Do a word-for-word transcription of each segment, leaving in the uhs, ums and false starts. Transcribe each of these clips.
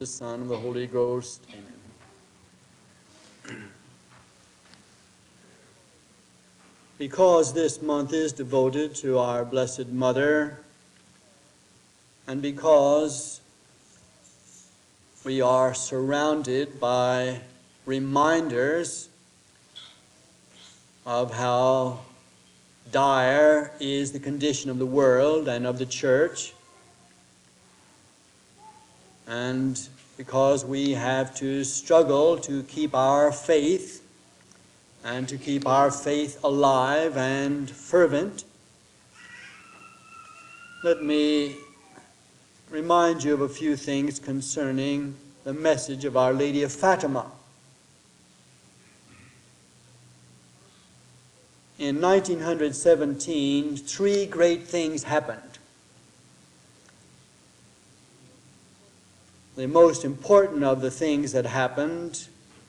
the Son, and the Holy Ghost. Amen. Because this month is devoted to our Blessed Mother, and because we are surrounded by reminders of how dire is the condition of the world and of the church, and because we have to struggle to keep our faith and to keep our faith alive and fervent, let me remind you of a few things concerning the message of Our Lady of Fatima. In nineteen seventeen, three great things happened. The most important of the things that happened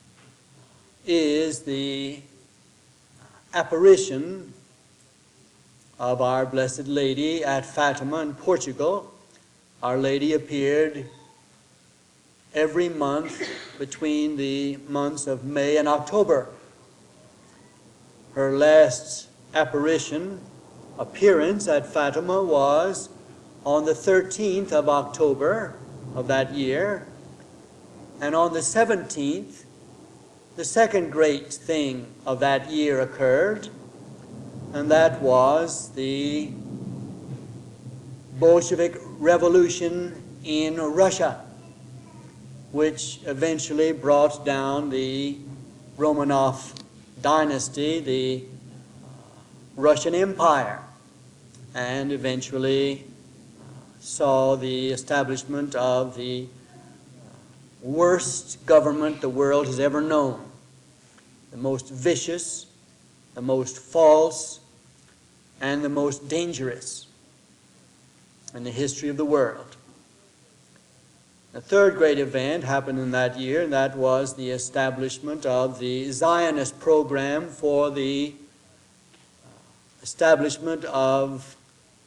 is the apparition of Our Blessed Lady at Fatima in Portugal. Our Lady appeared every month between the months of May and October. Her last apparition, appearance at Fatima was on the thirteenth of October of that year, and on the seventeenth, the second great thing of that year occurred, and that was the Bolshevik Revolution in Russia, which eventually brought down the Romanov dynasty, the Russian Empire, and eventually saw the establishment of the worst government the world has ever known, the most vicious, the most false, and the most dangerous in the history of the world. The third great event happened in that year, and that was the establishment of the Zionist program for the establishment of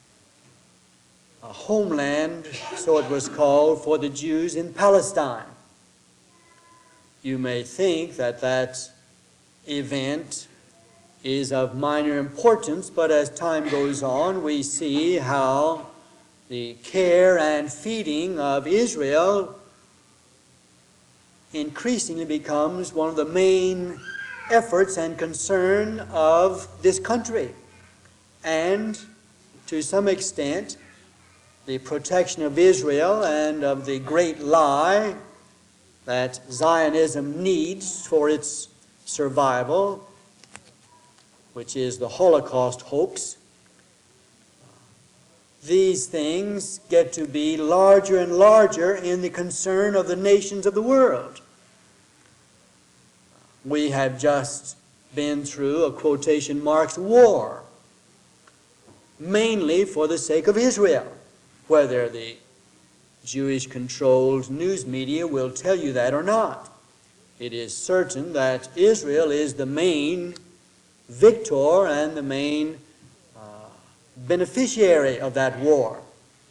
a homeland, so it was called, for the Jews in Palestine. You may think that that event is of minor importance, but as time goes on, we see how the care and feeding of Israel increasingly becomes one of the main efforts and concern of this country. And to some extent, the protection of Israel and of the great lie that Zionism needs for its survival, which is the Holocaust hoax. These things get to be larger and larger in the concern of the nations of the world. We have just been through a quotation marks war, mainly for the sake of Israel, whether the Jewish-controlled news media will tell you that or not. It is certain that Israel is the main victor and the main uh, beneficiary of that war.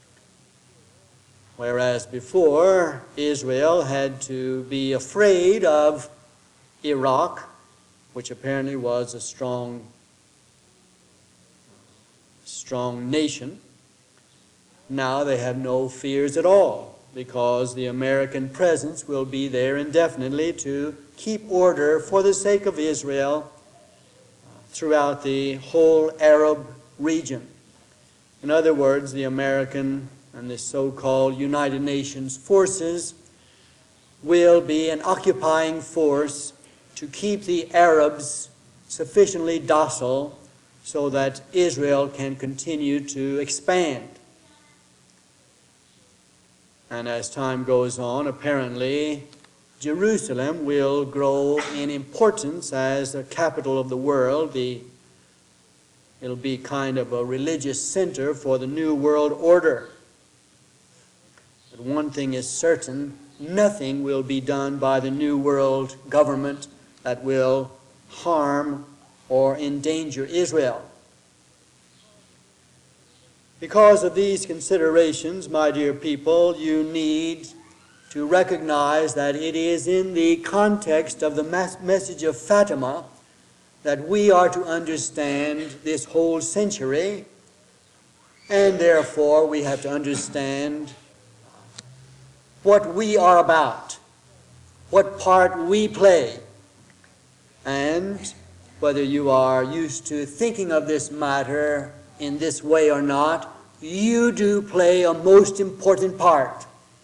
Whereas before, Israel had to be afraid of Iraq, which apparently was a strong, strong nation. Now they have no fears at all, because the American presence will be there indefinitely to keep order for the sake of Israel throughout the whole Arab region. In other words, the American and the so-called United Nations forces will be an occupying force to keep the Arabs sufficiently docile so that Israel can continue to expand. And as time goes on, apparently Jerusalem will grow in importance as the capital of the world. The, it'll be kind of a religious center for the New World Order. But one thing is certain, nothing will be done by the New World government that will harm or endanger Israel. Because of these considerations, my dear people, you need to recognize that it is in the context of the mas- message of Fatima that we are to understand this whole century, and therefore we have to understand what we are about, what part we play, and whether you are used to thinking of this matter in this way or not, you do play a most important part.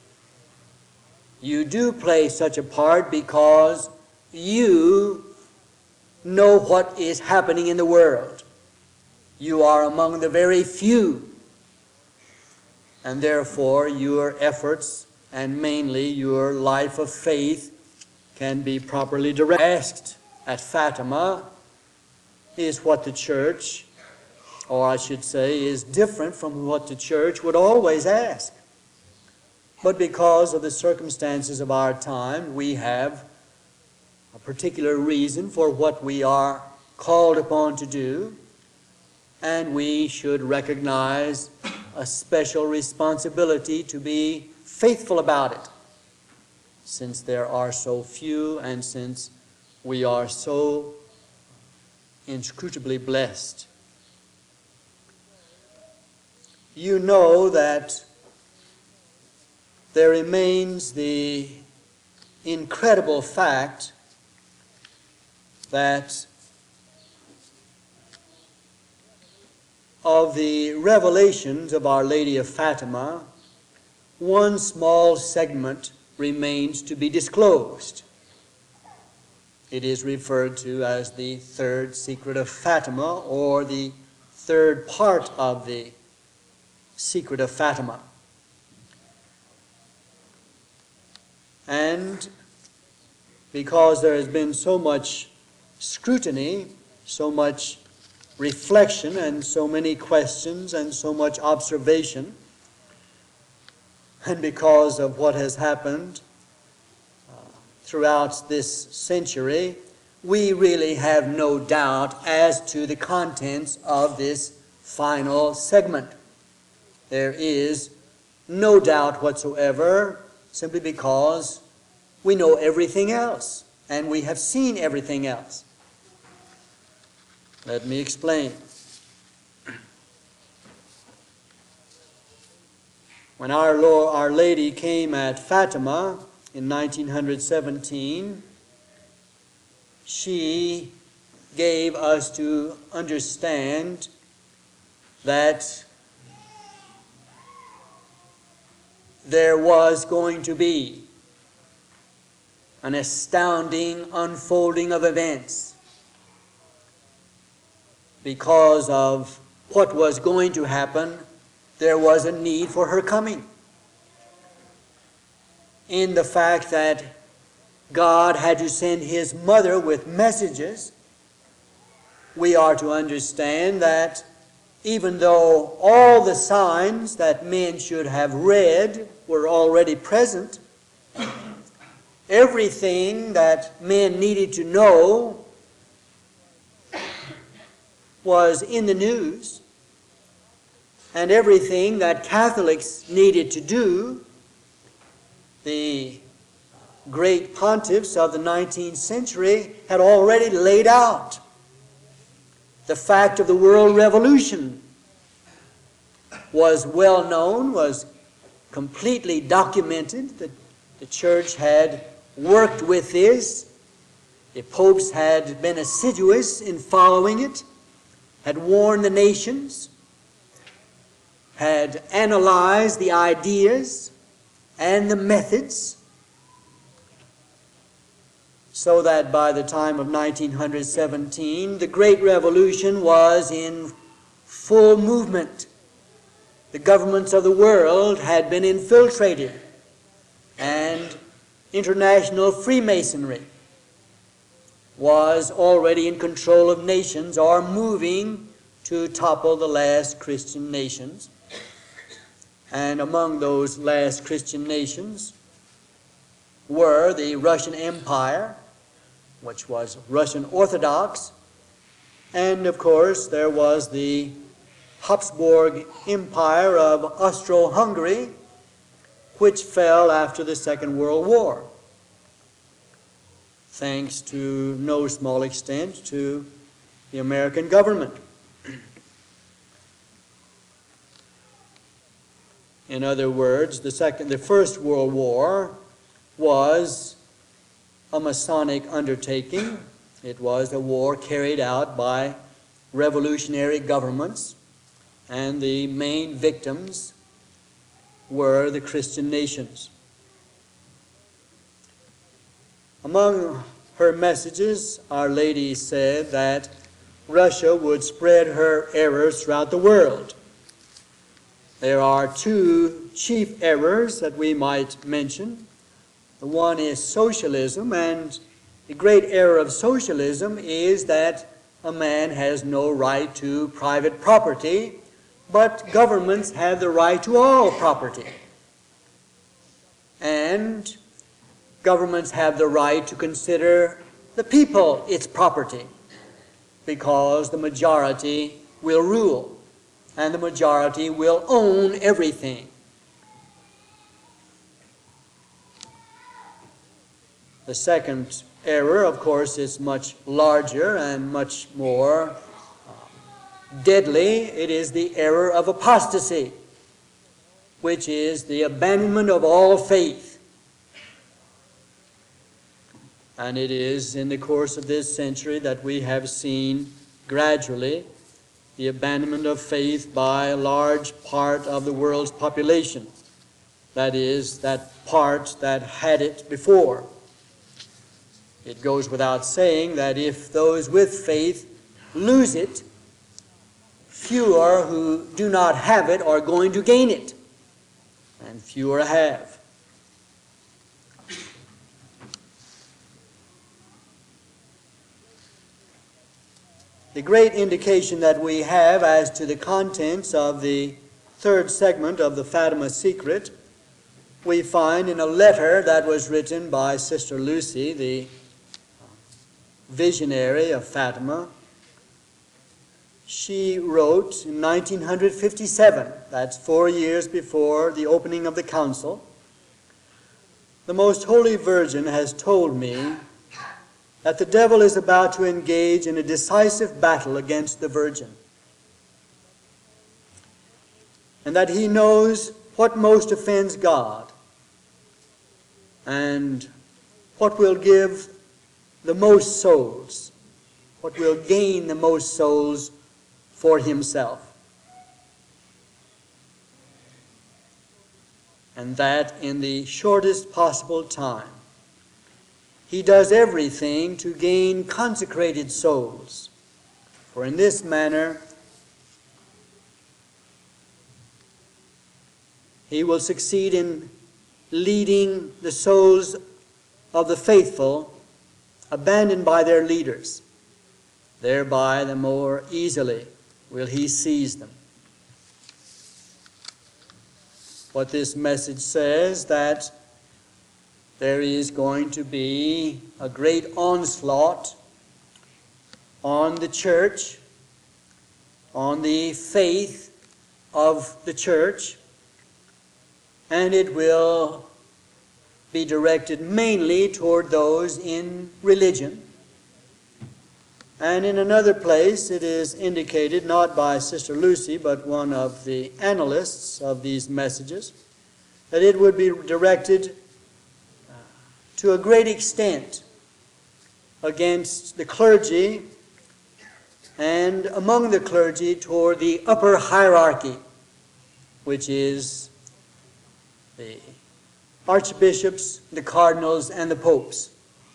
You do play such a part because you know what is happening in the world. You are among the very few, and therefore your efforts and mainly your life of faith can be properly directed. Asked at Fatima is what the church, or I should say, is different from what the church would always ask. But because of the circumstances of our time, we have a particular reason for what we are called upon to do, and we should recognize a special responsibility to be faithful about it, since there are so few and since we are so inscrutably blessed. You know that there remains the incredible fact that of the revelations of Our Lady of Fatima, one small segment remains to be disclosed. It is referred to as the third secret of Fatima, or the third part of the secret of Fatima. And because there has been so much scrutiny, so much reflection, and so many questions, and so much observation, and because of what has happened uh, throughout this century, we really have no doubt as to the contents of this final segment. There is no doubt whatsoever, simply because we know everything else, and we have seen everything else. Let me explain. When our Lord, Our Lady came at Fatima in nineteen seventeen, she gave us to understand that there was going to be an astounding unfolding of events because of what was going to happen. There was a need for her coming, in the fact that God had to send His mother with messages. We are to understand that even though all the signs that men should have read were already present, everything that men needed to know was in the news, and everything that Catholics needed to do, the great pontiffs of the nineteenth century had already laid out. The fact of the world revolution was well known, was completely documented. The, the church had worked with this. The popes had been assiduous in following it, had warned the nations, had analyzed the ideas and the methods, so that by the time of nineteen seventeen, the Great Revolution was in full movement. The governments of the world had been infiltrated, and international Freemasonry was already in control of nations, or moving to topple the last Christian nations. And among those last Christian nations were the Russian Empire, which was Russian Orthodox, and of course there was the Habsburg Empire of Austro-Hungary, which fell after the Second World War, thanks to no small extent to the American government. In other words, the second, the First World War was a Masonic undertaking. It was a war carried out by revolutionary governments, and the main victims were the Christian nations. Among her messages, Our Lady said that Russia would spread her errors throughout the world. There are two chief errors that we might mention. The one is socialism, and the great error of socialism is that a man has no right to private property, but governments have the right to all property. And governments have the right to consider the people its property, because the majority will rule, and the majority will own everything. The second error, of course, is much larger and much more deadly. It is the error of apostasy, which is the abandonment of all faith. And it is in the course of this century that we have seen gradually the abandonment of faith by a large part of the world's population. That is, that part that had it before. It goes without saying that if those with faith lose it, fewer who do not have it are going to gain it, and fewer have. The great indication that we have as to the contents of the third segment of the Fatima Secret we find in a letter that was written by Sister Lucy, the visionary of Fatima. She wrote in nineteen fifty-seven, that's four years before the opening of the council, "The Most Holy Virgin has told me that the devil is about to engage in a decisive battle against the Virgin, and that he knows what most offends God and what will give the most souls, what will gain the most souls for himself. And that in the shortest possible time, he does everything to gain consecrated souls. For in this manner, he will succeed in leading the souls of the faithful abandoned by their leaders. Thereby, the more easily will he seize them." What this message says, that there is going to be a great onslaught on the church, on the faith of the church, and it will be directed mainly toward those in religion. And in another place it is indicated, not by Sister Lucy, but one of the analysts of these messages, that it would be directed to a great extent against the clergy, and among the clergy toward the upper hierarchy, which is the archbishops, the cardinals, and the popes.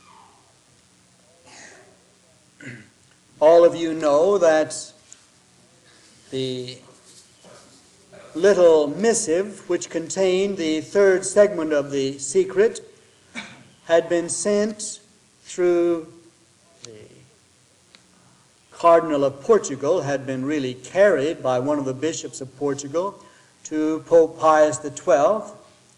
All of you know that the little missive which contained the third segment of the secret had been sent through the Cardinal of Portugal, had been really carried by one of the bishops of Portugal to Pope Pius the twelfth.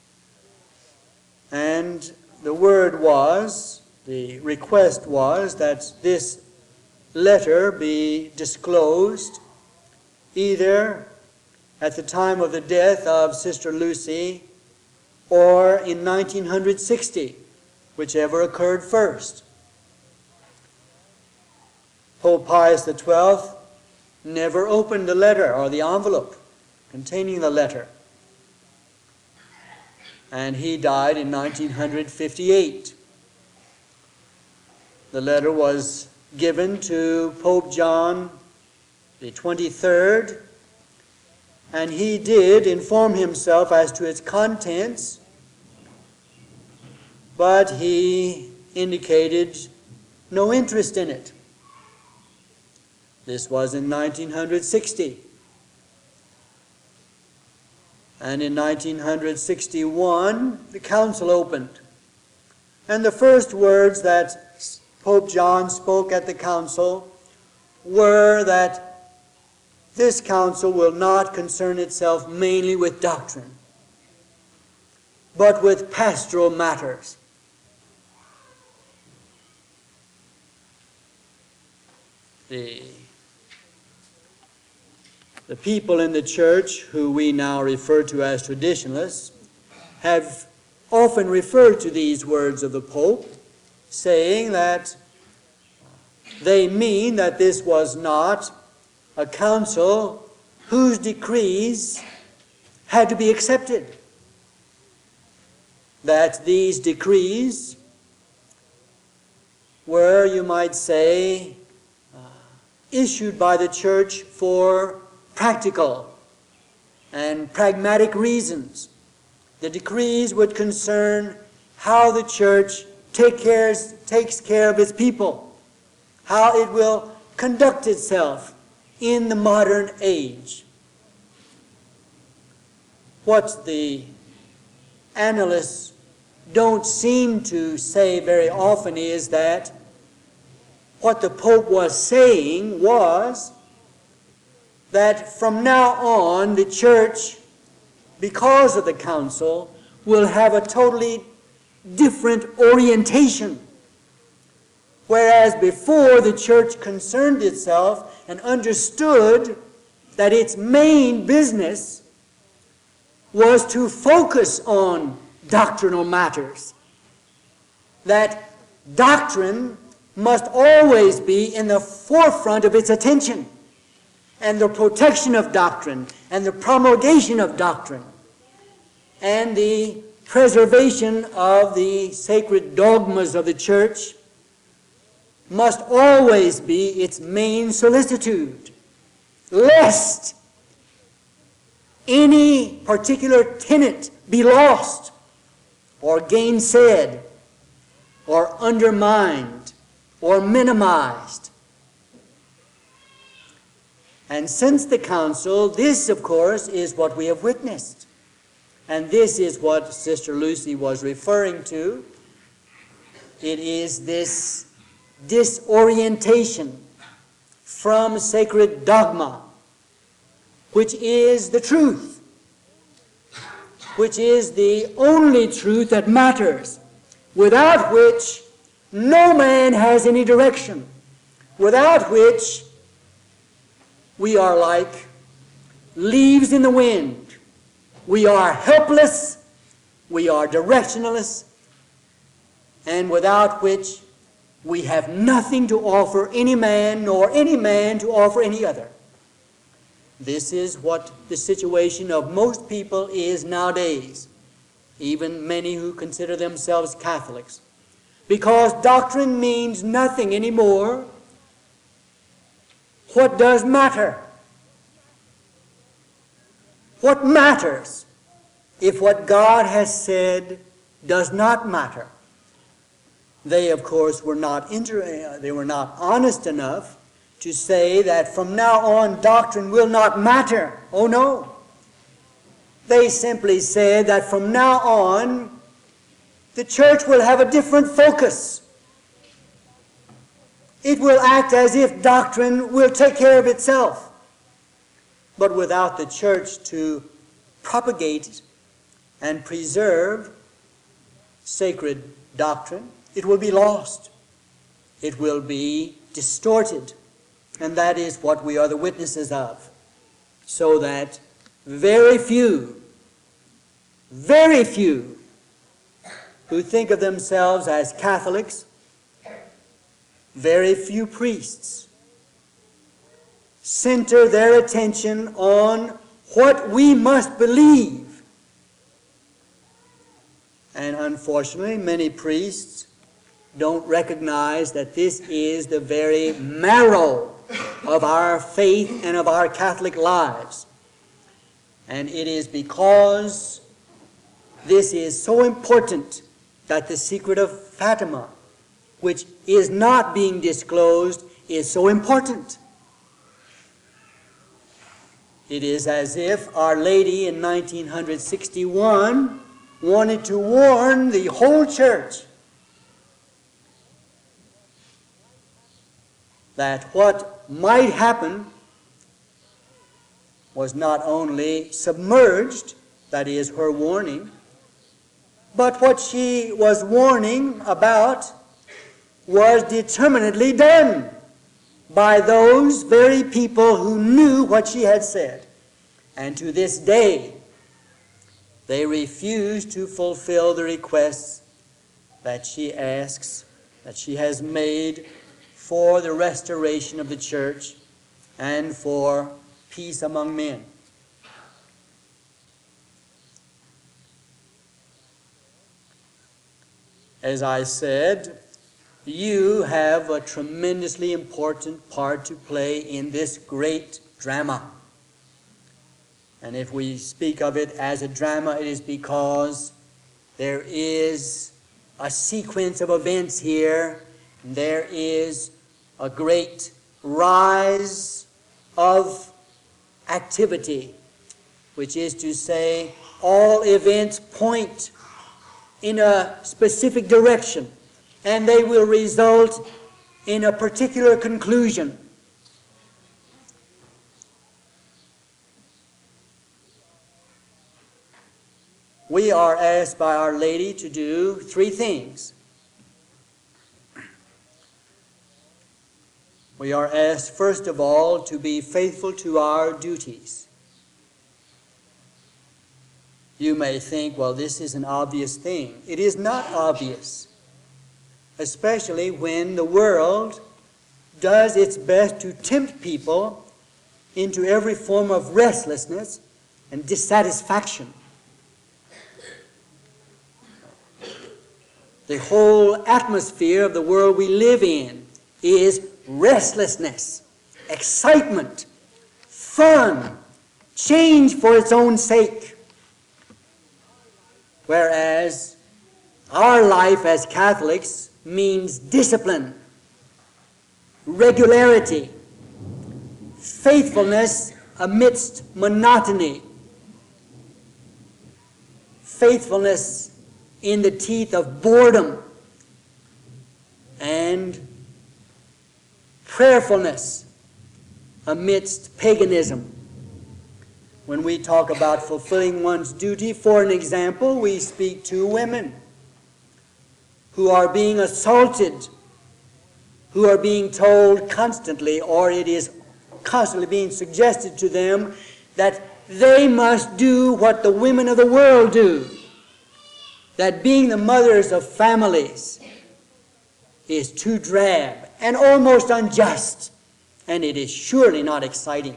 And the word was, the request was, that this letter be disclosed either at the time of the death of Sister Lucy or in nineteen sixty, whichever occurred first. Pope Pius the twelfth never opened the letter or the envelope containing the letter, and he died in nineteen fifty-eight. The letter was given to Pope John the twenty-third, and he did inform himself as to its contents, but he indicated no interest in it. This was in nineteen sixty. And in nineteen sixty-one, the council opened. And the first words that Pope John spoke at the council were that this council will not concern itself mainly with doctrine, but with pastoral matters. The, the people in the church, who we now refer to as traditionalists, have often referred to these words of the Pope, saying that they mean that this was not a council whose decrees had to be accepted, that these decrees were, you might say, uh, issued by the church for practical and pragmatic reasons. The decrees would concern how the church take care, takes care of its people, how it will conduct itself in the modern age. What the analysts don't seem to say very often is that what the Pope was saying was that from now on the church, because of the council, will have a totally different orientation. Whereas before, the church concerned itself and understood that its main business was to focus on doctrinal matters. That doctrine must always be in the forefront of its attention, and the protection of doctrine, and the promulgation of doctrine, and the preservation of the sacred dogmas of the church must always be its main solicitude, lest any particular tenet be lost or gainsaid or undermined or minimized. And since the council, this, of course, is what we have witnessed. And this is what Sister Lucy was referring to. It is this disorientation from sacred dogma, which is the truth, which is the only truth that matters, without which no man has any direction, without which we are like leaves in the wind. We are helpless, we are directionless, and without which we have nothing to offer any man, nor any man to offer any other. This is what the situation of most people is nowadays, even many who consider themselves Catholics. Because doctrine means nothing anymore. What does matter? What matters if what God has said does not matter? They, of course, were not inter- they were not honest enough to say that from now on doctrine will not matter. Oh no. They simply said that from now on the church will have a different focus. It will act as if doctrine will take care of itself. But without the church to propagate and preserve sacred doctrine, it will be lost. It will be distorted. And that is what we are the witnesses of. So that very few, very few who think of themselves as Catholics, very few priests center their attention on what we must believe. And unfortunately, many priests don't recognize that this is the very marrow of our faith and of our Catholic lives. And it is because this is so important that the secret of Fatima, which is not being disclosed, is so important. It is as if Our Lady in nineteen sixty-one wanted to warn the whole church that what might happen was not only submerged, that is her warning, but what she was warning about was determinedly done by those very people who knew what she had said. And to this day, they refuse to fulfill the requests that she asks, that she has made for the restoration of the church and for peace among men. As I said, you have a tremendously important part to play in this great drama. And if we speak of it as a drama, it is because there is a sequence of events here. There is a great rise of activity, which is to say, all events point in a specific direction, and they will result in a particular conclusion. We are asked by Our Lady to do three things. We are asked, first of all, to be faithful to our duties. You may think, well, this is an obvious thing. It is not obvious, especially when the world does its best to tempt people into every form of restlessness and dissatisfaction. The whole atmosphere of the world we live in is restlessness, excitement, fun, change for its own sake. Whereas our life as Catholics means discipline, regularity, faithfulness amidst monotony, faithfulness in the teeth of boredom, and prayerfulness amidst paganism. When we talk about fulfilling one's duty, for an example, we speak to women who are being assaulted, who are being told constantly, or it is constantly being suggested to them, that they must do what the women of the world do. That being the mothers of families is too drab and almost unjust, and it is surely not exciting.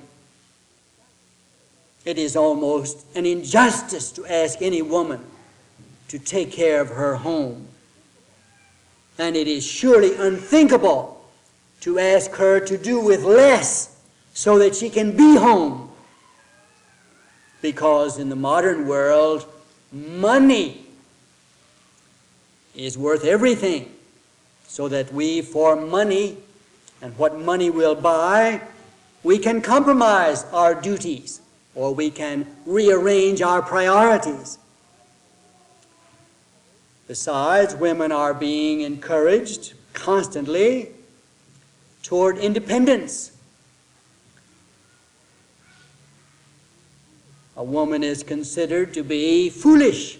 It is almost an injustice to ask any woman to take care of her home. And it is surely unthinkable to ask her to do with less so that she can be home. Because in the modern world, money is worth everything, so that we, for money and what money will buy, we can compromise our duties, or we can rearrange our priorities. Besides, women are being encouraged constantly toward independence. A woman is considered to be foolish.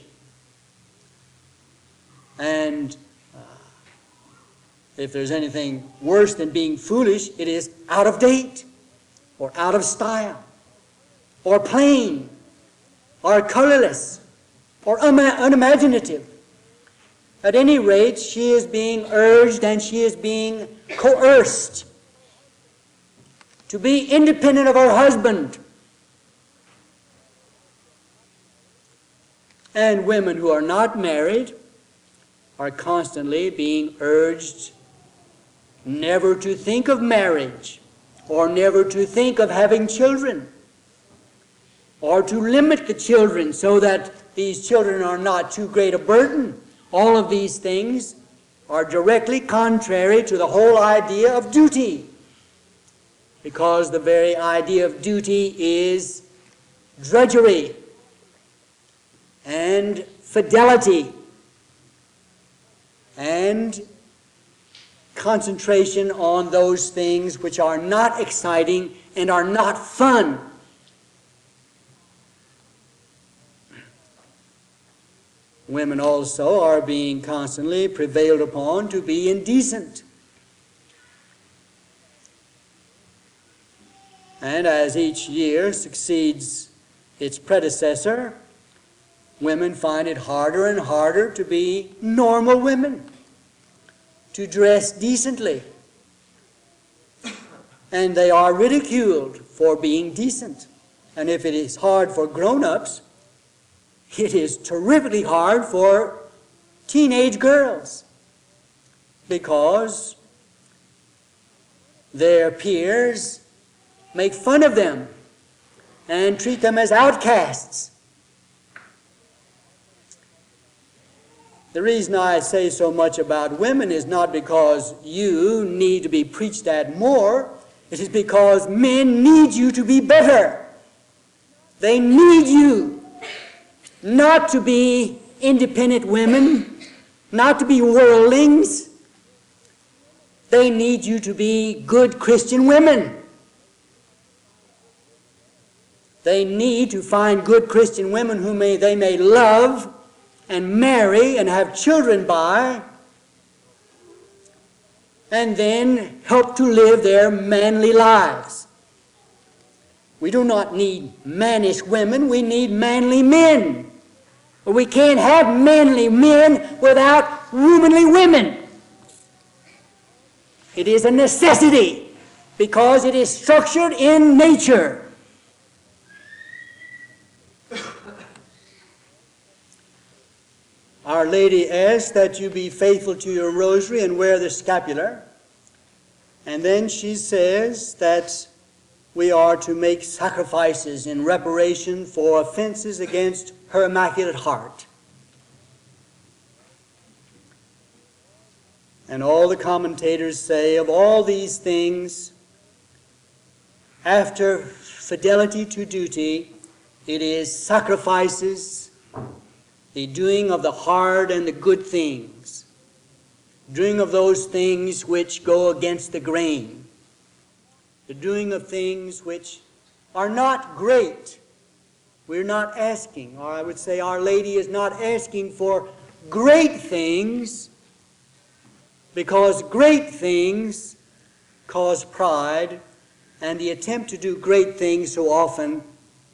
And uh, if there's anything worse than being foolish, it is out of date, or out of style, or plain, or colorless, or un- unimaginative. At any rate, she is being urged and she is being coerced to be independent of her husband. And women who are not married are constantly being urged never to think of marriage, or never to think of having children, or to limit the children so that these children are not too great a burden. All of these things are directly contrary to the whole idea of duty, because the very idea of duty is drudgery and fidelity and concentration on those things which are not exciting and are not fun. Women also are being constantly prevailed upon to be indecent. And as each year succeeds its predecessor, women find it harder and harder to be normal women, to dress decently. And they are ridiculed for being decent. And if it is hard for grown-ups, it is terrifically hard for teenage girls, because their peers make fun of them and treat them as outcasts. The reason I say so much about women is not because you need to be preached at more. It is because men need you to be better. They need you not to be independent women, not to be worldlings. They need you to be good Christian women. They need to find good Christian women whom may, they may love and marry and have children by, and then help to live their manly lives. We do not need mannish women, we need manly men. But we can't have manly men without womanly women. It is a necessity because it is structured in nature. Our Lady asks that you be faithful to your rosary and wear the scapular. And then she says that we are to make sacrifices in reparation for offenses against her Immaculate Heart. And all the commentators say of all these things, after fidelity to duty, it is sacrifices, the doing of the hard and the good things, doing of those things which go against the grain, the doing of things which are not great. We're not asking, or I would say Our Lady is not asking for great things, because great things cause pride, and the attempt to do great things so often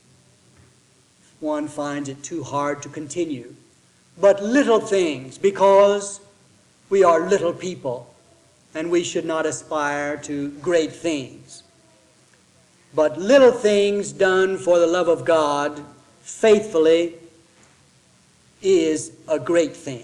one finds it too hard to continue. But little things, because we are little people, and we should not aspire to great things. But little things done for the love of God faithfully is a great thing.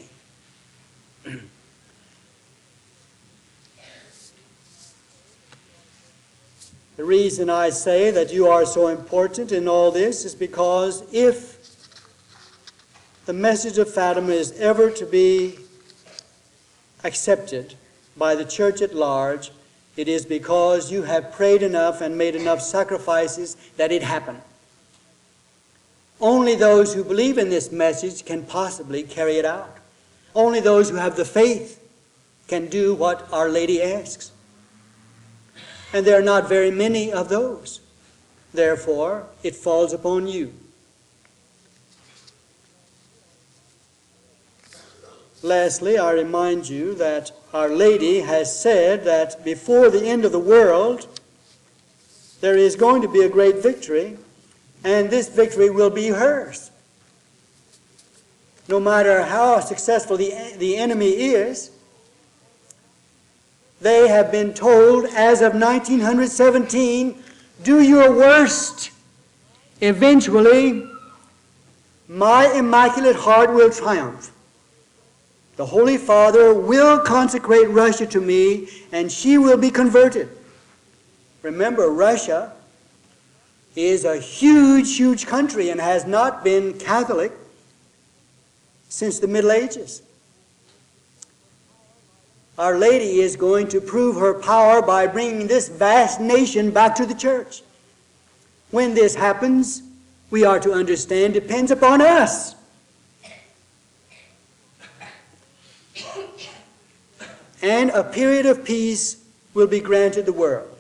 The reason I say that you are so important in all this is because if the message of Fatima is ever to be accepted by the Church at large, it is because you have prayed enough and made enough sacrifices that it happened. Only those who believe in this message can possibly carry it out. Only those who have the faith can do what Our Lady asks. And there are not very many of those. Therefore, it falls upon you. Lastly, I remind you that Our Lady has said that before the end of the world, there is going to be a great victory, and this victory will be hers. no matter how successful the, the enemy is, they have been told as of nineteen seventeen, do your worst. Eventually, my Immaculate Heart will triumph. The Holy Father will consecrate Russia to me, and she will be converted. Remember, Russia is a huge, huge country and has not been Catholic since the Middle Ages. Our Lady is going to prove her power by bringing this vast nation back to the church. When this happens, we are to understand, depends upon us. And a period of peace will be granted the world.